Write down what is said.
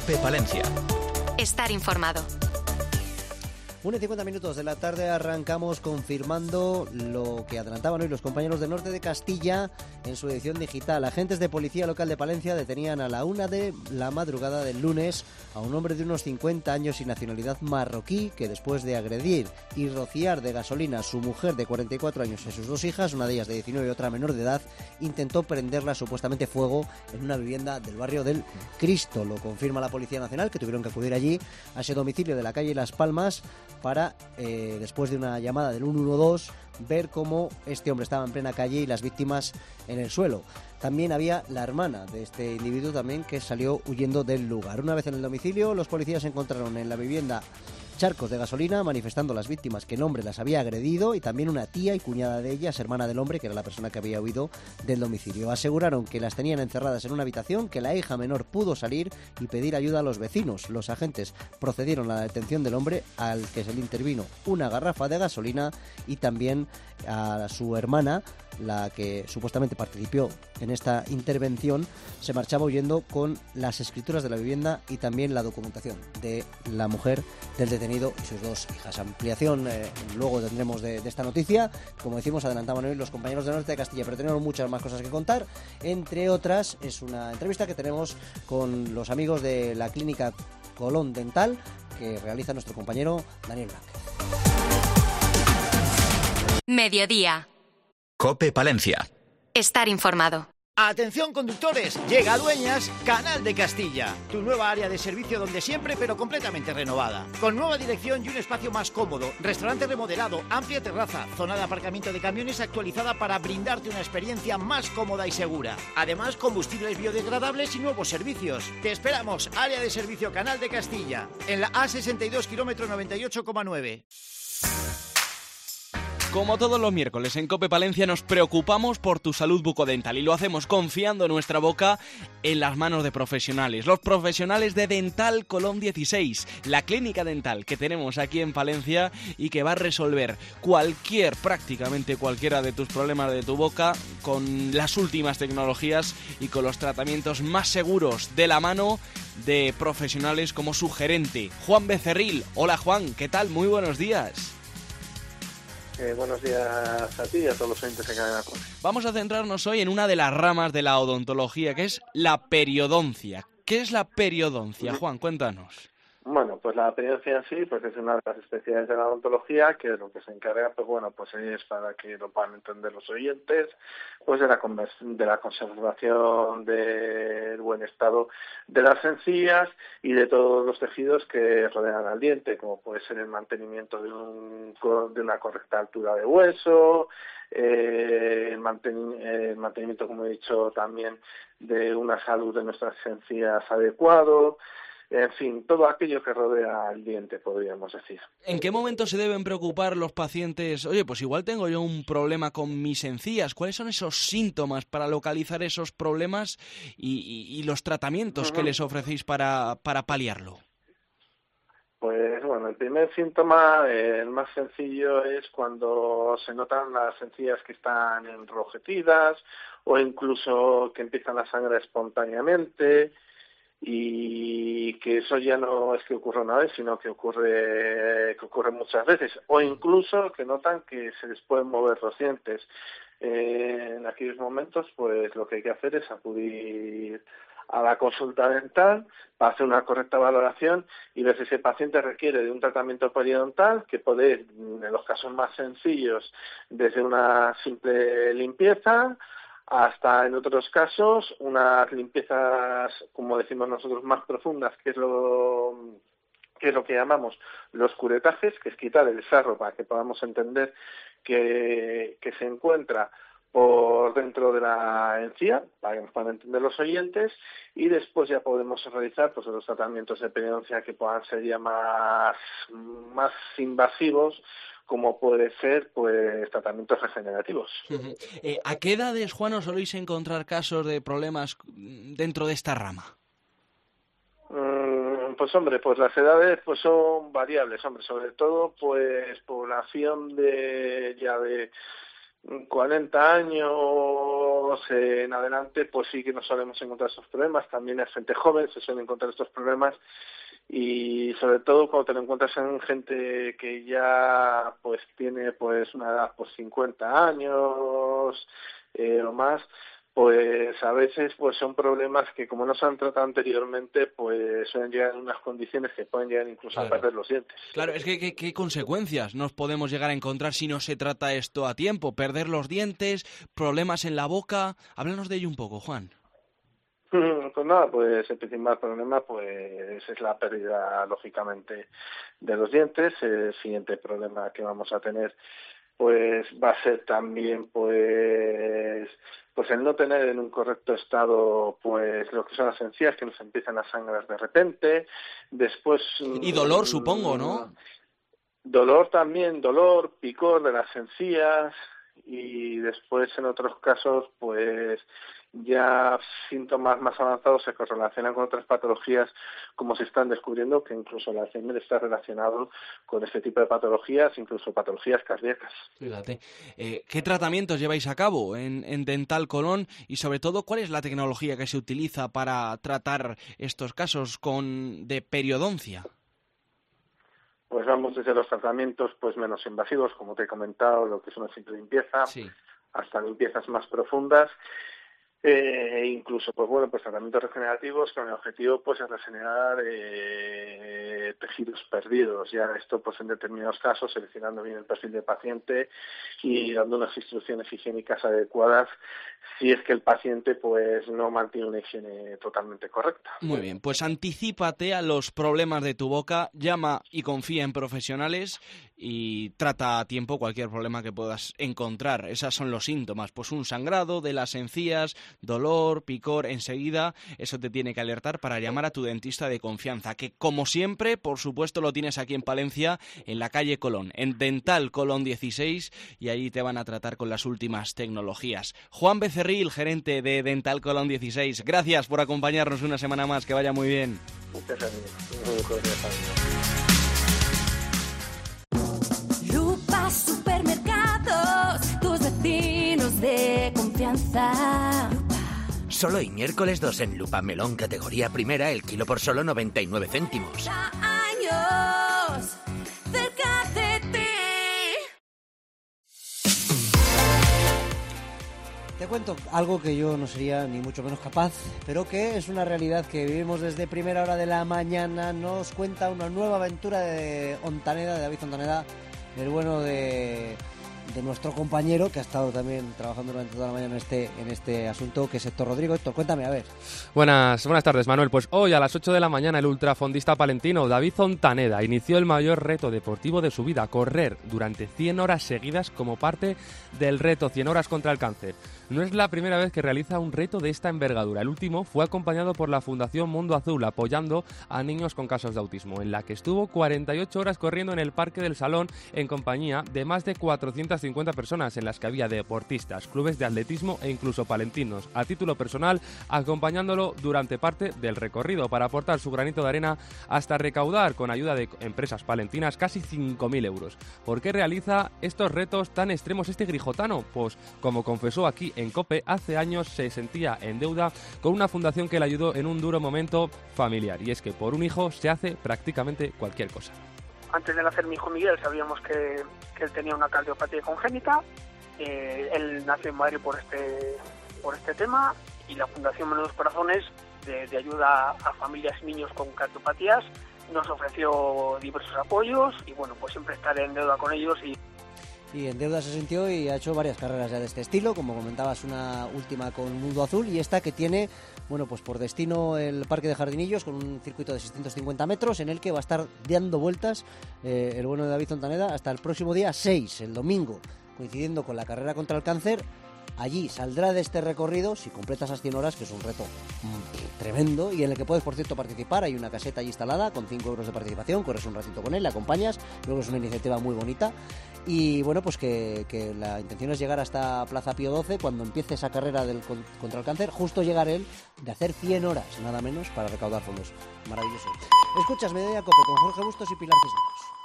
COPE Palencia. Estar informado. 1:50 de la tarde arrancamos confirmando lo que adelantaban hoy los compañeros del norte de Castilla en su edición digital. Agentes de policía local de Palencia detenían a la 1 de la madrugada del lunes a un hombre de unos 50 años y nacionalidad marroquí que, después de agredir y rociar de gasolina a su mujer de 44 años y sus dos hijas, una de ellas de 19 y otra menor de edad, intentó prenderla supuestamente fuego en una vivienda del barrio del Cristo. Lo confirma la Policía Nacional, que tuvieron que acudir allí a ese domicilio de la calle Las Palmas para, después de una llamada del 112, ver cómo este hombre estaba en plena calle y las víctimas en el suelo. También había la hermana de este individuo también que salió huyendo del lugar. Una vez en el domicilio, los policías encontraron en la vivienda charcos de gasolina, manifestando las víctimas que el hombre las había agredido, y también una tía y cuñada de ellas, hermana del hombre, que era la persona que había huido del domicilio. Aseguraron que las tenían encerradas en una habitación, que la hija menor pudo salir y pedir ayuda a los vecinos. Los agentes procedieron a la detención del hombre, al que se le intervino una garrafa de gasolina, y también a su hermana, la que supuestamente participó en esta intervención, se marchaba huyendo con las escrituras de la vivienda y también la documentación de la mujer del detenido y sus dos hijas. Ampliación luego tendremos de esta noticia. Como decimos, adelantaban hoy los compañeros del norte de Castilla, pero tenemos muchas más cosas que contar. Entre otras, es una entrevista que tenemos con los amigos de la clínica Colón Dental, que realiza nuestro compañero Daniel Blanc. Mediodía. COPE Palencia. Estar informado. Atención conductores, llega a Dueñas Canal de Castilla, tu nueva área de servicio donde siempre pero completamente renovada, con nueva dirección y un espacio más cómodo, restaurante remodelado, amplia terraza, zona de aparcamiento de camiones actualizada para brindarte una experiencia más cómoda y segura. Además, combustibles biodegradables y nuevos servicios. Te esperamos, área de servicio Canal de Castilla, en la A62 kilómetro 98,9. Como todos los miércoles en COPE Palencia nos preocupamos por tu salud bucodental y lo hacemos confiando nuestra boca en las manos de profesionales. Los profesionales de Dental Colón 16, la clínica dental que tenemos aquí en Palencia y que va a resolver prácticamente cualquiera de tus problemas de tu boca con las últimas tecnologías y con los tratamientos más seguros, de la mano de profesionales como su gerente, Juan Becerril. Hola Juan, ¿qué tal? Muy buenos días. Buenos días a ti y a todos los oyentes que quedan aquí. Vamos a centrarnos hoy en una de las ramas de la odontología, que es la periodoncia. ¿Qué es la periodoncia, Juan? Cuéntanos. Bueno, pues la periodoncia en sí, pues es una de las especialidades de la odontología, que lo que se encarga, pues bueno, pues es, para que lo puedan entender los oyentes, pues de la conservación del buen estado de las encías y de todos los tejidos que rodean al diente, como puede ser el mantenimiento de una correcta altura de hueso, el mantenimiento, como he dicho, también de una salud de nuestras encías adecuado. En fin, todo aquello que rodea al diente, podríamos decir. ¿En qué momento se deben preocupar los pacientes? Oye, pues igual tengo yo un problema con mis encías. ¿Cuáles son esos síntomas para localizar esos problemas y los tratamientos que les ofrecéis para paliarlo? Pues bueno, el primer síntoma, el más sencillo, es cuando se notan las encías que están enrojecidas o incluso que empiezan a sangrar espontáneamente. Y que eso ya no es que ocurra una vez, sino que ocurre muchas veces, o incluso que notan que se les pueden mover los dientes. En aquellos momentos, pues lo que hay que hacer es acudir a la consulta dental para hacer una correcta valoración y ver si ese paciente requiere de un tratamiento periodontal, que puede ir, en los casos más sencillos, desde una simple limpieza hasta, en otros casos, unas limpiezas, como decimos nosotros, más profundas, que es lo que llamamos los curetajes, que es quitar el sarro para que podamos entender que se encuentra por dentro de la encía, para que nos puedan entender los oyentes, y después ya podemos realizar pues los tratamientos de periodoncia que puedan ser ya más invasivos, como puede ser pues tratamientos regenerativos. ¿A qué edades, Juan, os soléis encontrar casos de problemas dentro de esta rama? Pues hombre, pues las edades pues son variables, hombre, sobre todo pues población de 40 años en adelante, pues sí que nos solemos encontrar estos problemas. También en gente joven se suelen encontrar estos problemas, y sobre todo cuando te lo encuentras en gente que ya pues tiene pues una edad, pues 50 años o más, pues a veces pues son problemas que, como no se han tratado anteriormente, pues suelen llegar en unas condiciones que pueden llegar incluso a perder los dientes. Claro, es que ¿qué consecuencias nos podemos llegar a encontrar si no se trata esto a tiempo? Perder los dientes, problemas en la boca. Háblanos de ello un poco, Juan. Pues nada, pues el principal problema pues es la pérdida, lógicamente, de los dientes. El siguiente problema que vamos a tener pues va a ser también pues el no tener en un correcto estado pues lo que son las encías, que nos empiezan a sangrar de repente. Después y dolor, supongo, ¿no? Dolor también, picor de las encías, y después en otros casos pues ya síntomas más avanzados se correlacionan con otras patologías, como se están descubriendo que incluso el Alzheimer está relacionado con este tipo de patologías, incluso patologías cardíacas. Fíjate, ¿qué tratamientos lleváis a cabo en Dental Colón, y sobre todo cuál es la tecnología que se utiliza para tratar estos casos de periodoncia? Pues vamos desde los tratamientos pues menos invasivos, como te he comentado, lo que es una simple limpieza, sí, hasta limpiezas más profundas. Incluso pues tratamientos regenerativos con el objetivo pues de regenerar tejidos perdidos. Ya esto pues en determinados casos seleccionando bien el perfil del paciente y dando unas instrucciones higiénicas adecuadas si es que el paciente pues no mantiene una higiene totalmente correcta. Muy bien, pues anticípate a los problemas de tu boca, llama y confía en profesionales y trata a tiempo cualquier problema que puedas encontrar. Esos son los síntomas, pues un sangrado de las encías, dolor, picor, enseguida eso te tiene que alertar para llamar a tu dentista de confianza, que como siempre, por supuesto, lo tienes aquí en Palencia, en la calle Colón, en Dental Colón 16, y ahí te van a tratar con las últimas tecnologías. Juan Becerril, gerente de Dental Colón 16, gracias por acompañarnos una semana más, que vaya muy bien. Muchas gracias. Lupa Supermercados, tus vecinos de confianza. Solo hoy, miércoles 2 en Lupa melón categoría primera, el kilo por solo 99 céntimos. Años cerca de ti. Te cuento algo que yo no sería ni mucho menos capaz, pero que es una realidad que vivimos desde primera hora de la mañana. Nos cuenta una nueva aventura de Ontaneda, de David Ontaneda, el bueno de nuestro compañero que ha estado también trabajando durante toda la mañana en este asunto, que es Héctor Rodrigo. Héctor, cuéntame, a ver. Buenas tardes, Manuel. Pues hoy a las 8 de la mañana el ultrafondista palentino David Ontaneda inició el mayor reto deportivo de su vida, correr durante 100 horas seguidas como parte del reto 100 horas contra el cáncer. No es la primera vez que realiza un reto de esta envergadura. El último fue acompañado por la Fundación Mundo Azul, apoyando a niños con casos de autismo, en la que estuvo 48 horas corriendo en el Parque del Salón en compañía de más de 450 personas, en las que había deportistas, clubes de atletismo e incluso palentinos, a título personal, acompañándolo durante parte del recorrido para aportar su granito de arena hasta recaudar, con ayuda de empresas palentinas, casi 5.000 euros. ¿Por qué realiza estos retos tan extremos este grijotano? Pues, como confesó aquí en COPE, hace años se sentía en deuda con una fundación que le ayudó en un duro momento familiar, y es que por un hijo se hace prácticamente cualquier cosa. Antes de nacer mi hijo Miguel sabíamos que él tenía una cardiopatía congénita. Él nació en Madrid por este tema, y la Fundación Menudos Corazones, de ayuda a familias y niños con cardiopatías, nos ofreció diversos apoyos, y bueno, pues siempre estaré en deuda con ellos. Y en deuda se sintió y ha hecho varias carreras ya de este estilo, como comentabas, una última con Mundo Azul, y esta que tiene, bueno, pues por destino el Parque de Jardinillos, con un circuito de 650 metros en el que va a estar dando vueltas el bueno de David Ontaneda hasta el próximo día 6, el domingo, coincidiendo con la carrera contra el cáncer. Allí saldrá de este recorrido, si completa esas 100 horas, que es un reto tremendo, y en el que puedes, por cierto, participar. Hay una caseta allí instalada con 5 euros de participación, corres un ratito con él, le acompañas, luego es una iniciativa muy bonita. Y bueno, pues que la intención es llegar hasta Plaza Pío XII cuando empiece esa carrera contra el cáncer, justo llegar él de hacer 100 horas, nada menos, para recaudar fondos. Maravilloso. Escuchas Mediodía Cope con Jorge Bustos y Pilar Cisneros.